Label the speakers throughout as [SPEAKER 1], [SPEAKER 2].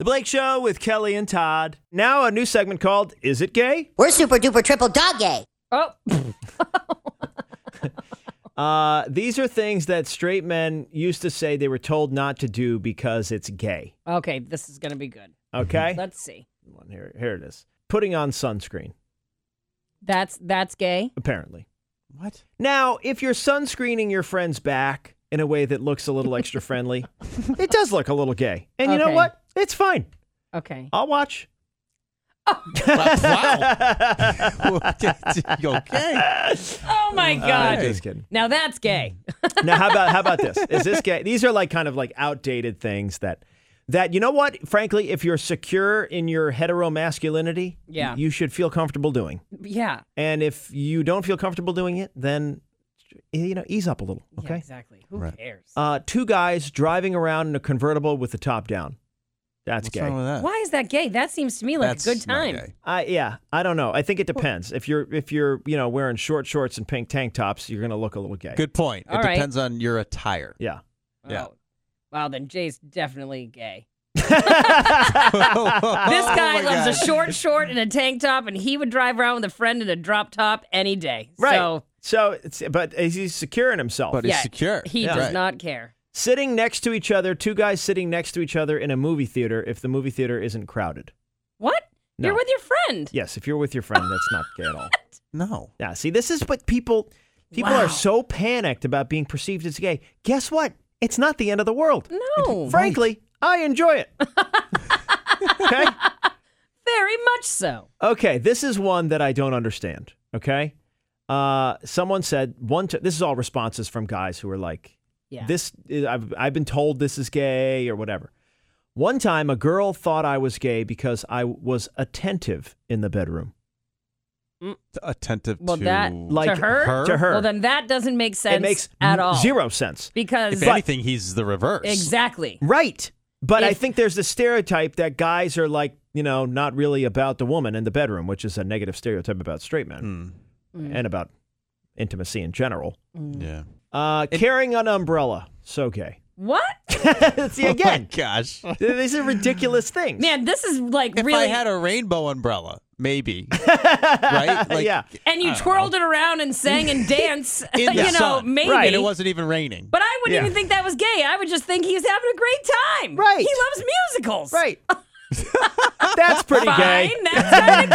[SPEAKER 1] Blake Show with Kelly and Todd. Now a new segment called Is It Gay?
[SPEAKER 2] We're super duper triple dog gay.
[SPEAKER 3] Oh.
[SPEAKER 1] These are things that straight men used to say they were told not to do because it's gay.
[SPEAKER 3] Okay, this is going to be good.
[SPEAKER 1] Okay?
[SPEAKER 3] Let's see.
[SPEAKER 1] Here it is. Putting on sunscreen,
[SPEAKER 3] That's gay?
[SPEAKER 1] apparently.
[SPEAKER 4] What?
[SPEAKER 1] Now, if you're sunscreening your friend's back in a way that looks a little extra friendly, it does look a little gay. And you know
[SPEAKER 3] Okay.
[SPEAKER 1] what? It's fine.
[SPEAKER 3] Okay.
[SPEAKER 1] I'll watch.
[SPEAKER 4] Wow. Okay.
[SPEAKER 3] Oh, my God.
[SPEAKER 1] Just kidding.
[SPEAKER 3] Now that's gay.
[SPEAKER 1] Now, how about this? Is this gay? These are like kind of like outdated things that you know what? Frankly, if you're secure in your heteromasculinity,
[SPEAKER 3] Yeah.
[SPEAKER 1] you should feel comfortable doing.
[SPEAKER 3] Yeah.
[SPEAKER 1] And if you don't feel comfortable doing it, then ease up a little. Okay.
[SPEAKER 3] Yeah, exactly. Who cares?
[SPEAKER 1] Two guys driving around in a convertible with the top down. That's
[SPEAKER 4] What's
[SPEAKER 1] gay.
[SPEAKER 4] wrong with that?
[SPEAKER 3] Why is that gay? That seems to me like
[SPEAKER 4] That's
[SPEAKER 3] a good
[SPEAKER 4] not
[SPEAKER 3] time.
[SPEAKER 4] gay.
[SPEAKER 1] I don't know. I think it depends. If you're wearing short shorts and pink tank tops, you're gonna look a little gay.
[SPEAKER 4] Good point.
[SPEAKER 3] All
[SPEAKER 4] It
[SPEAKER 3] right.
[SPEAKER 4] depends on your attire.
[SPEAKER 1] Yeah.
[SPEAKER 4] Yeah.
[SPEAKER 3] Oh. Wow, then Jay's definitely gay.
[SPEAKER 4] This
[SPEAKER 3] This guy loves a short and a tank top, and he would drive around with a friend in a drop top any day.
[SPEAKER 1] Right. But he's secure in himself.
[SPEAKER 4] But he's secure.
[SPEAKER 3] He does not care.
[SPEAKER 1] Sitting next to each other, two guys sitting next to each other in a movie theater if the movie theater isn't crowded.
[SPEAKER 3] What?
[SPEAKER 1] No.
[SPEAKER 3] You're with your friend.
[SPEAKER 1] Yes, if you're with your friend, that's not gay at all.
[SPEAKER 4] No.
[SPEAKER 1] Yeah, see, this is what people
[SPEAKER 3] Wow.
[SPEAKER 1] are so panicked about being perceived as gay. Guess what? It's not the end of the world.
[SPEAKER 3] No.
[SPEAKER 1] Frankly, I enjoy it. Okay?
[SPEAKER 3] Very much so.
[SPEAKER 1] Okay, this is one that I don't understand. Okay? Someone said, this is all responses from guys who are like,
[SPEAKER 3] Yeah.
[SPEAKER 1] I've been told this is gay or whatever. One time, a girl thought I was gay because I was attentive in the bedroom.
[SPEAKER 4] Attentive
[SPEAKER 3] Well,
[SPEAKER 4] to
[SPEAKER 3] that
[SPEAKER 1] Like
[SPEAKER 3] to her?
[SPEAKER 1] To her.
[SPEAKER 3] Well, then that doesn't make sense
[SPEAKER 1] It makes
[SPEAKER 3] at all.
[SPEAKER 1] zero sense.
[SPEAKER 3] Because
[SPEAKER 4] If anything, he's the reverse.
[SPEAKER 3] exactly.
[SPEAKER 1] Right. But I
[SPEAKER 3] If-
[SPEAKER 1] think there's this stereotype that guys are like, not really about the woman in the bedroom, which is a negative stereotype about straight men and about intimacy in general.
[SPEAKER 4] Yeah.
[SPEAKER 1] Carrying an umbrella, so gay.
[SPEAKER 3] What?
[SPEAKER 1] See, again,
[SPEAKER 4] Oh my gosh.
[SPEAKER 1] these are ridiculous things.
[SPEAKER 3] Man, this is like
[SPEAKER 4] If
[SPEAKER 3] really.
[SPEAKER 4] I had a rainbow umbrella, maybe. Right? Like,
[SPEAKER 1] yeah.
[SPEAKER 3] and you twirled it around and sang and danced,
[SPEAKER 4] In the sun.
[SPEAKER 3] maybe.
[SPEAKER 1] Right.
[SPEAKER 4] And it wasn't even raining.
[SPEAKER 3] But I wouldn't
[SPEAKER 1] Yeah.
[SPEAKER 3] even think that was gay. I would just think he's having a great time.
[SPEAKER 1] Right.
[SPEAKER 3] He loves musicals.
[SPEAKER 1] Right. That's pretty
[SPEAKER 3] Fine.
[SPEAKER 1] gay.
[SPEAKER 3] That's kind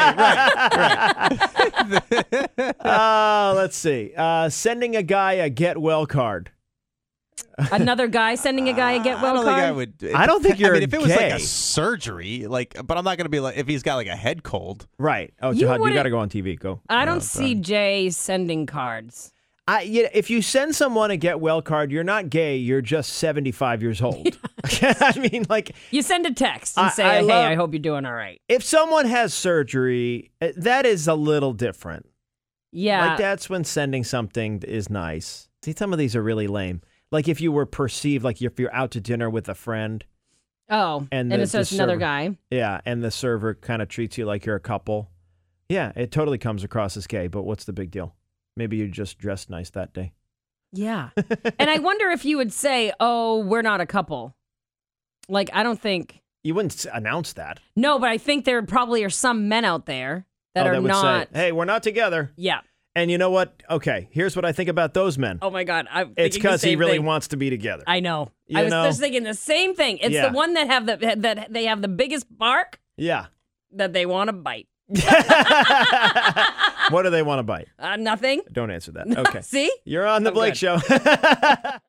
[SPEAKER 3] of gay.
[SPEAKER 4] Okay, right.
[SPEAKER 1] Let's see. Sending a guy a get well card.
[SPEAKER 3] Another guy sending a guy a get
[SPEAKER 4] I
[SPEAKER 3] well
[SPEAKER 4] don't
[SPEAKER 3] card.
[SPEAKER 4] think I would.
[SPEAKER 1] I don't think you're
[SPEAKER 4] if it was like
[SPEAKER 1] gay.
[SPEAKER 4] a surgery, but I'm not going to be like, if he's got like a head cold.
[SPEAKER 1] Right. Oh,
[SPEAKER 3] You
[SPEAKER 1] Todd, you
[SPEAKER 3] wouldn't-
[SPEAKER 1] got to go on TV. Go.
[SPEAKER 3] I don't see Jay sending cards.
[SPEAKER 1] If you send someone a get well card, you're not gay. You're just 75 years old. I mean, like,
[SPEAKER 3] You send a text and
[SPEAKER 1] I
[SPEAKER 3] say, hey,
[SPEAKER 1] love-
[SPEAKER 3] I hope you're doing all right.
[SPEAKER 1] if someone has surgery, that is a little different.
[SPEAKER 3] Yeah.
[SPEAKER 1] Like, that's when sending something is nice. See, some of these are really lame. Like, if you were perceived, like if you're out to dinner with a friend.
[SPEAKER 3] Oh,
[SPEAKER 1] And
[SPEAKER 3] and
[SPEAKER 1] the-
[SPEAKER 3] it's just
[SPEAKER 1] the
[SPEAKER 3] another
[SPEAKER 1] server-
[SPEAKER 3] guy.
[SPEAKER 1] Yeah, and the server kind of treats you like you're a couple. Yeah, it totally comes across as gay, but what's the big deal? Maybe you just dressed nice that day.
[SPEAKER 3] Yeah. And I wonder if you would say, oh, we're not a couple. Like, I don't think.
[SPEAKER 1] You wouldn't announce that.
[SPEAKER 3] No, but I think there probably are some men out there that are
[SPEAKER 1] would
[SPEAKER 3] not.
[SPEAKER 1] say, hey, we're not together.
[SPEAKER 3] Yeah.
[SPEAKER 1] And you know what? Okay, here's what I think about those men.
[SPEAKER 3] Oh, my God. I'm
[SPEAKER 1] It's
[SPEAKER 3] thinking the
[SPEAKER 1] because he
[SPEAKER 3] same
[SPEAKER 1] really
[SPEAKER 3] thing.
[SPEAKER 1] wants to be together.
[SPEAKER 3] I know.
[SPEAKER 1] You
[SPEAKER 3] I was
[SPEAKER 1] know?
[SPEAKER 3] just thinking the same thing. It's
[SPEAKER 1] Yeah.
[SPEAKER 3] the one that that they have the biggest bark
[SPEAKER 1] Yeah.
[SPEAKER 3] that they want to bite.
[SPEAKER 1] What do they want to bite?
[SPEAKER 3] Nothing.
[SPEAKER 1] Don't answer that. Okay.
[SPEAKER 3] See?
[SPEAKER 1] You're on the
[SPEAKER 3] I'm
[SPEAKER 1] Blake
[SPEAKER 3] good.
[SPEAKER 1] Show.